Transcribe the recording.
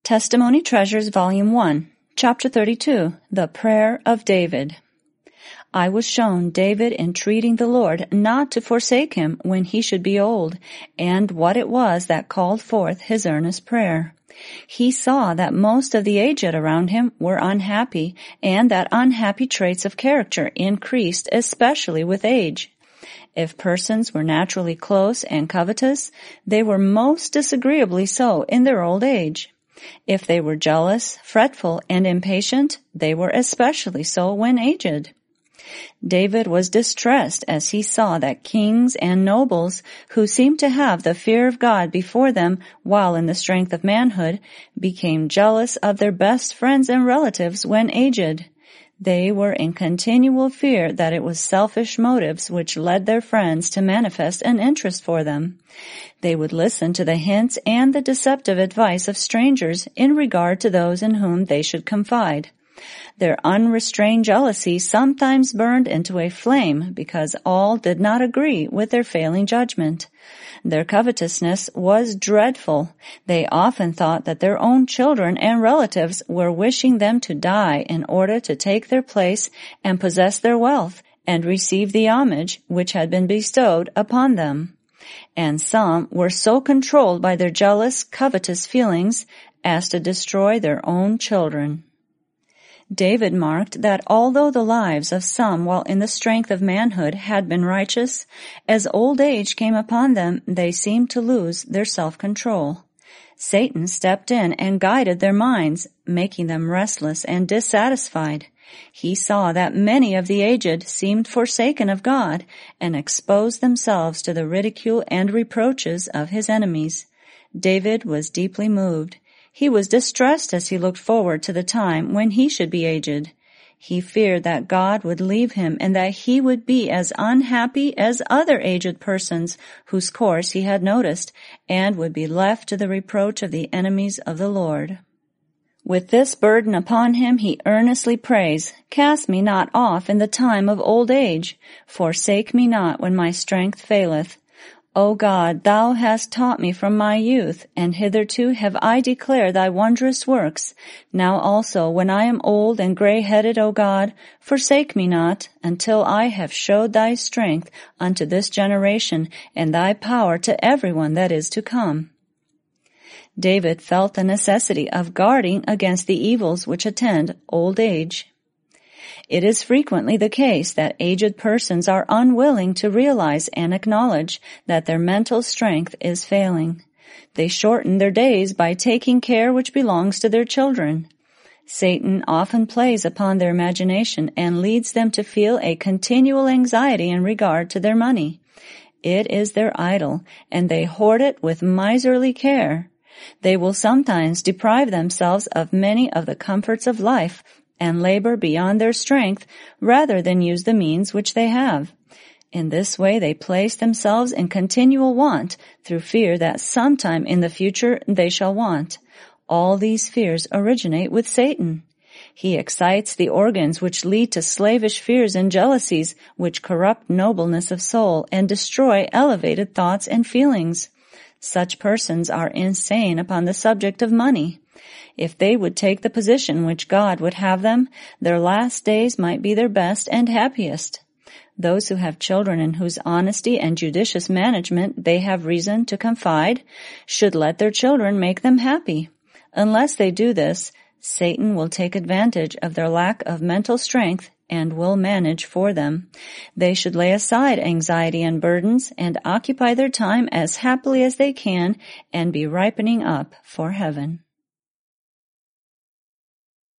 Testimony Treasures Volume 1, Chapter 32, The Prayer of David. I was shown David entreating the Lord not to forsake him when he should be old, and what it was that called forth his earnest prayer. He saw that most of the aged around him were unhappy, and that unhappy traits of character increased especially with age. If persons were naturally close and covetous, they were most disagreeably so in their old age. If they were jealous, fretful, and impatient, they were especially so when aged. David was distressed as he saw that kings and nobles, who seemed to have the fear of God before them while in the strength of manhood, became jealous of their best friends and relatives when aged. They were in continual fear that it was selfish motives which led their friends to manifest an interest for them. They would listen to the hints and the deceptive advice of strangers in regard to those in whom they should confide. Their unrestrained jealousy sometimes burned into a flame because all did not agree with their failing judgment. Their covetousness was dreadful. They often thought that their own children and relatives were wishing them to die in order to take their place and possess their wealth and receive the homage which had been bestowed upon them. And some were so controlled by their jealous, covetous feelings as to destroy their own children. David marked that although the lives of some while in the strength of manhood had been righteous, as old age came upon them, they seemed to lose their self-control. Satan stepped in and guided their minds, making them restless and dissatisfied. He saw that many of the aged seemed forsaken of God and exposed themselves to the ridicule and reproaches of his enemies. David was deeply moved. He was distressed as he looked forward to the time when he should be aged. He feared that God would leave him and that he would be as unhappy as other aged persons whose course he had noticed, and would be left to the reproach of the enemies of the Lord. With this burden upon him he earnestly prays, "Cast me not off in the time of old age. Forsake me not when my strength faileth. O God, thou hast taught me from my youth, and hitherto have I declared thy wondrous works. Now also, when I am old and gray-headed, O God, forsake me not, until I have showed thy strength unto this generation, and thy power to everyone that is to come." David felt the necessity of guarding against the evils which attend old age. It is frequently the case that aged persons are unwilling to realize and acknowledge that their mental strength is failing. They shorten their days by taking care which belongs to their children. Satan often plays upon their imagination and leads them to feel a continual anxiety in regard to their money. It is their idol, and they hoard it with miserly care. They will sometimes deprive themselves of many of the comforts of life and labor beyond their strength rather than use the means which they have. In this way they place themselves in continual want through fear that sometime in the future they shall want. All these fears originate with Satan. He excites the organs which lead to slavish fears and jealousies which corrupt nobleness of soul and destroy elevated thoughts and feelings. Such persons are insane upon the subject of money. If they would take the position which God would have them, their last days might be their best and happiest. Those who have children in whose honesty and judicious management they have reason to confide should let their children make them happy. Unless they do this, Satan will take advantage of their lack of mental strength and will manage for them. They should lay aside anxiety and burdens and occupy their time as happily as they can and be ripening up for heaven.